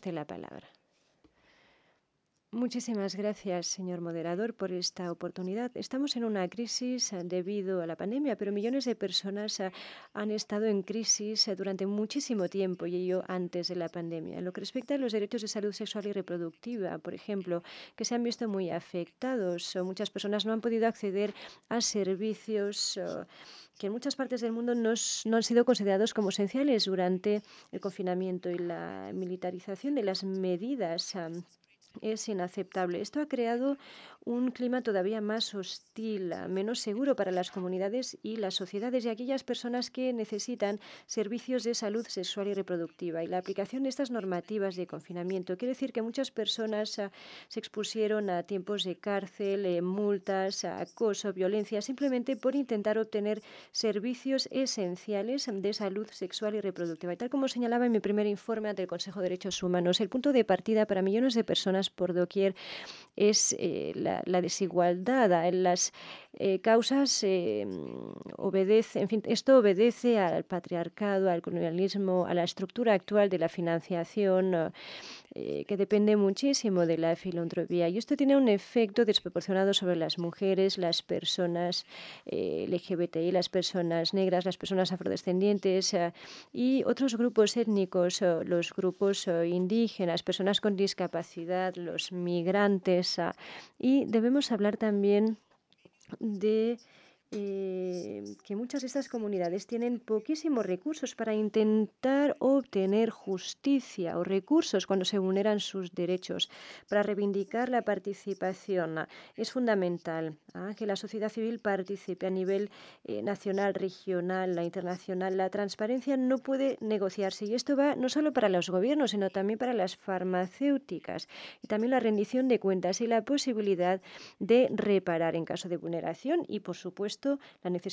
usted la palabra. Muchísimas gracias, señor moderador, por esta oportunidad. Estamos en una crisis debido a la pandemia, pero millones de personas han estado en crisis durante muchísimo tiempo y ello antes de la pandemia. En lo que respecta a los derechos de salud sexual y reproductiva, por ejemplo, que se han visto muy afectados, muchas personas no han podido acceder a servicios que en muchas partes del mundo no han sido considerados como esenciales durante el confinamiento y la militarización de las medidas. Es inaceptable. Esto ha creado un clima todavía más hostil, menos seguro para las comunidades y las sociedades y aquellas personas que necesitan servicios de salud sexual y reproductiva. Y la aplicación de estas normativas de confinamiento quiere decir que muchas personas se expusieron a tiempos de cárcel, multas, acoso, violencia, simplemente por intentar obtener servicios esenciales de salud sexual y reproductiva. Y tal como señalaba en mi primer informe ante el Consejo de Derechos Humanos, el punto de partida para millones de personas por doquier es la desigualdad. Las causas obedecen, en fin, esto obedece al patriarcado, al colonialismo, a la estructura actual de la financiación que depende muchísimo de la filantropía. Y esto tiene un efecto desproporcionado sobre las mujeres, las personas LGBTI, las personas negras, las personas afrodescendientes y otros grupos étnicos, los grupos indígenas, personas con discapacidad, los migrantes. Y debemos hablar también de que muchas de estas comunidades tienen poquísimos recursos para intentar obtener justicia o recursos cuando se vulneran sus derechos. Para reivindicar la participación es fundamental que la sociedad civil participe a nivel nacional, regional, internacional. La transparencia no puede negociarse y esto va no solo para los gobiernos, sino también para las farmacéuticas y también la rendición de cuentas y la posibilidad de reparar en caso de vulneración y, por supuesto, la necesidad